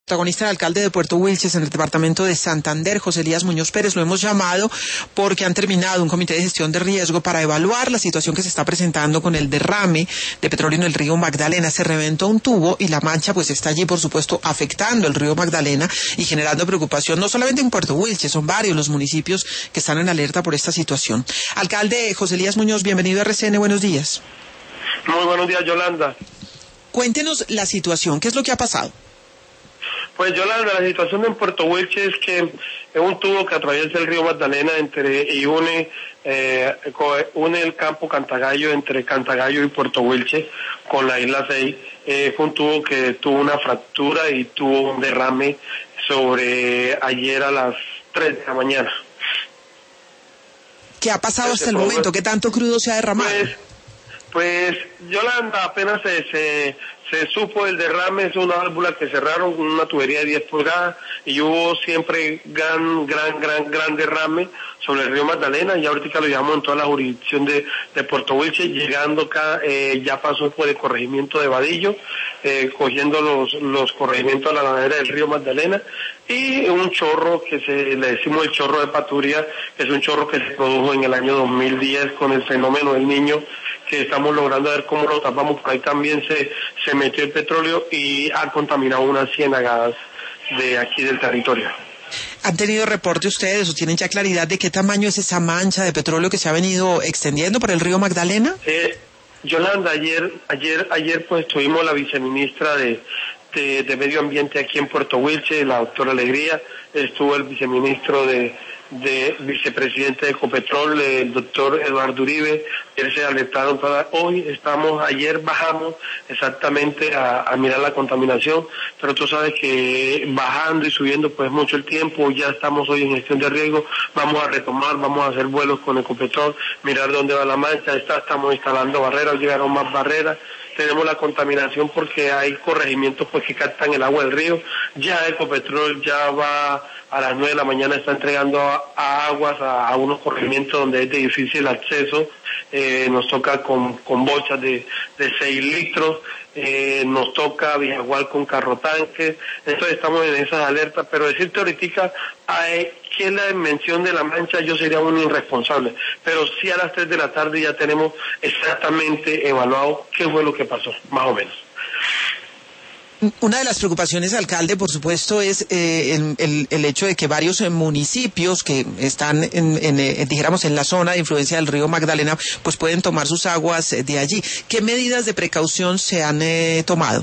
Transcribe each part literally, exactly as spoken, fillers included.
Protagonista el alcalde de Puerto Wilches en el departamento de Santander, José Elías Muñoz Pérez. Lo hemos llamado porque han terminado un comité de gestión de riesgo para evaluar la situación que se está presentando con el derrame de petróleo en el río Magdalena. Se reventó un tubo y la mancha pues está allí, por supuesto, afectando el río Magdalena y generando preocupación no solamente en Puerto Wilches, son varios los municipios que están en alerta por esta situación. Alcalde José Elías Muñoz, bienvenido a R C N, buenos días. Muy buenos días, Yolanda. Cuéntenos la situación, ¿qué es lo que ha pasado? Pues Yolanda, la situación en Puerto Wilches es que es un tubo que atraviesa el río Magdalena entre y une eh, une el campo Cantagallo entre Cantagallo y Puerto Wilches con la isla seis. Eh, fue un tubo que tuvo una fractura y tuvo un derrame sobre ayer a las tres de la mañana. ¿Qué ha pasado hasta el momento? ¿Qué tanto crudo se ha derramado? Pues, pues Yolanda, apenas se, se, se supo el derrame, es una válvula que cerraron con una tubería de diez pulgadas y hubo siempre gran, gran, gran, gran derrame sobre el río Magdalena, y ahorita lo llevamos en toda la jurisdicción de, de Puerto Wilches, llegando acá, eh, ya pasó por el corregimiento de Vadillo, eh, cogiendo los, los corregimientos a la ladera del río Magdalena, y un chorro que se le decimos el chorro de Paturia, que es un chorro que se produjo en el año dos mil diez con el fenómeno del Niño, que estamos logrando ver cómo lo tapamos. Por ahí también se, se metió el petróleo y ha contaminado unas ciénagas de aquí del territorio. ¿Han tenido reporte ustedes o tienen ya claridad de qué tamaño es esa mancha de petróleo que se ha venido extendiendo por el río Magdalena? Eh, Yolanda, ayer, ayer, ayer pues tuvimos la viceministra de, de, de Medio Ambiente aquí en Puerto Wilches, la doctora Alegría, estuvo el viceministro de, de vicepresidente de Ecopetrol, el doctor Eduardo Uribe. Ayer se alertaron para, hoy estamos, ayer bajamos exactamente a, a mirar la contaminación, pero tú sabes que bajando y subiendo pues mucho el tiempo, ya estamos hoy en gestión de riesgo, vamos a retomar, vamos a hacer vuelos con Ecopetrol, mirar dónde va la mancha, está, estamos instalando barreras, llegaron más barreras. Tenemos la contaminación porque hay corregimientos pues que captan el agua del río. Ya Ecopetrol ya va a las nueve de la mañana, está entregando a, a aguas a, a unos corregimientos donde es de difícil acceso. Eh, nos toca con, con bochas de, de seis litros, eh, nos toca Vijagual con carro tanque. Entonces estamos en esas alertas, pero decirte ahorita hay que la dimensión de la mancha yo sería un irresponsable, pero sí a las tres de la tarde ya tenemos exactamente evaluado qué fue lo que pasó, más o menos. Una de las preocupaciones, alcalde, por supuesto, es eh, el, el, el hecho de que varios eh, municipios que están, en, en eh, dijéramos, en la zona de influencia del río Magdalena, pues pueden tomar sus aguas eh, de allí. ¿Qué medidas de precaución se han eh, tomado?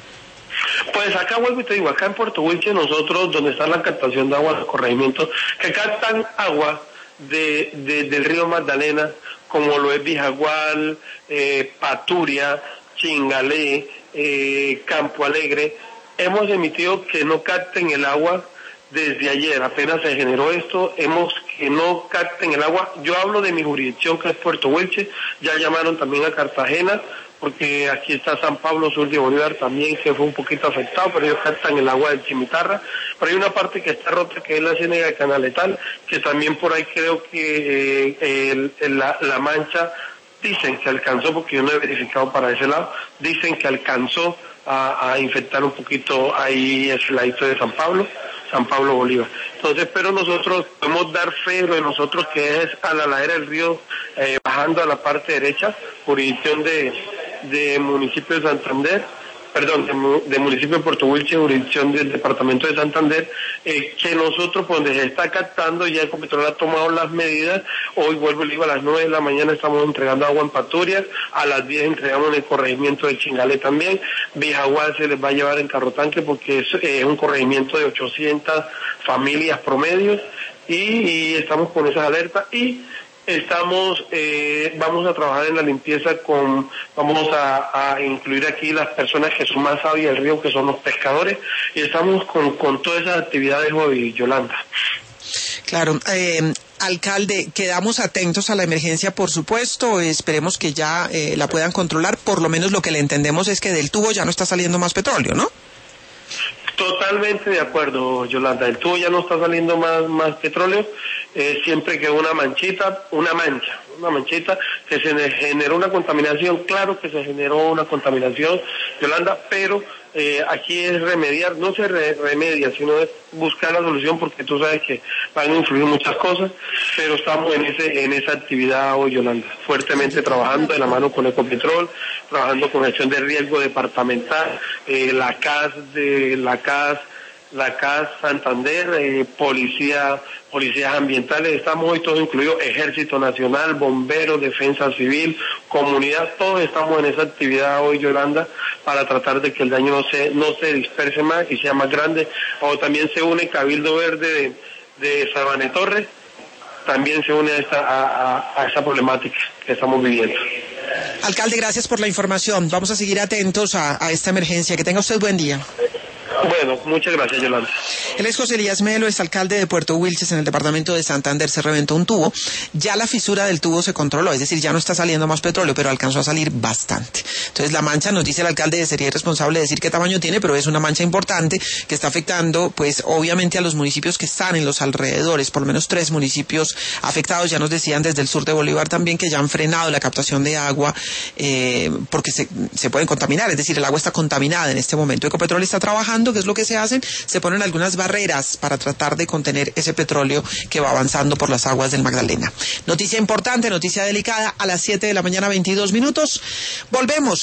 Pues acá vuelvo y te digo, acá en Puerto Wilches nosotros, donde está la captación de agua, los corregimientos, que captan agua de, de, del río Magdalena, como lo es Vijagual, eh, Paturia, Chingalé, eh, Campo Alegre, hemos emitido que no capten el agua desde ayer, apenas se generó esto, hemos que no capten el agua. Yo hablo de mi jurisdicción, que es Puerto Wilches, ya llamaron también a Cartagena, porque aquí está San Pablo Sur de Bolívar también, que fue un poquito afectado, pero ellos captan el agua del Chimitarra. Pero hay una parte que está rota, que es la ciénaga de Canaletal, que también por ahí creo que eh, el, el, la, la mancha, dicen que alcanzó, porque yo no he verificado para ese lado, dicen que alcanzó a, a infectar un poquito ahí ese ladito de San Pablo, San Pablo Bolívar. Entonces, pero nosotros podemos dar fe de nosotros que es a la ladera del río, eh, bajando a la parte derecha, jurisdicción de, de municipio de Santander, perdón, de, de municipio de Puerto Wilches, jurisdicción del departamento de Santander, eh, que nosotros, por donde se está captando, ya el Ecopetrol ha tomado las medidas. Hoy vuelvo y digo, a las nueve de la mañana estamos entregando agua en Paturia, a las diez entregamos en el corregimiento de Chingalé también. Vijagual se les va a llevar en carro tanque porque es eh, un corregimiento de ochocientas familias promedios, y, y estamos con esas alertas. Y Estamos, eh, vamos a trabajar en la limpieza con, vamos a, a incluir aquí las personas que son más sabias del río, que son los pescadores, y estamos con, con todas esas actividades hoy, Yolanda. Claro, eh, alcalde, quedamos atentos a la emergencia, por supuesto, esperemos que ya eh, la puedan controlar, por lo menos lo que le entendemos es que del tubo ya no está saliendo más petróleo, ¿no? Totalmente de acuerdo, Yolanda. El tubo ya no está saliendo más, más petróleo. eh, siempre que una manchita, una mancha, una manchita, que se generó una contaminación, claro que se generó una contaminación, Yolanda, pero eh, aquí es remediar, no se re remedia, sino es buscar la solución, porque tú sabes que van a influir muchas cosas, pero estamos en ese en esa actividad hoy, Yolanda, fuertemente trabajando de la mano con Ecopetrol, trabajando con gestión de riesgo departamental, eh, la C A S de la C A S, la C A S Santander, eh, policía, policías ambientales, estamos hoy todos incluidos, Ejército Nacional, Bomberos, Defensa Civil, comunidad, todos estamos en esa actividad hoy, Yolanda, para tratar de que el daño no se no se disperse más y sea más grande. O también se une Cabildo Verde de, de Sabane Torres, también se une a esta, a, a, a esta problemática que estamos viviendo. Alcalde, gracias por la información. Vamos a seguir atentos a, a esta emergencia. Que tenga usted buen día. Bueno, muchas gracias, Yolanda. Él es José Elías Melo, es alcalde de Puerto Wilches en el departamento de Santander. Se reventó un tubo. Ya la fisura del tubo se controló, es decir, ya no está saliendo más petróleo, pero alcanzó a salir bastante. Entonces la mancha, nos dice el alcalde, sería irresponsable decir qué tamaño tiene, pero es una mancha importante que está afectando, pues obviamente a los municipios que están en los alrededores, por lo menos tres municipios afectados. Ya nos decían desde el sur de Bolívar también que ya han frenado la captación de agua eh, porque se, se pueden contaminar, es decir, el agua está contaminada en este momento. Ecopetrol está trabajando, que es lo que se hacen, se ponen algunas barreras para tratar de contener ese petróleo que va avanzando por las aguas del Magdalena. Noticia importante, noticia delicada, a las siete de la mañana, veintidós minutos. Volvemos.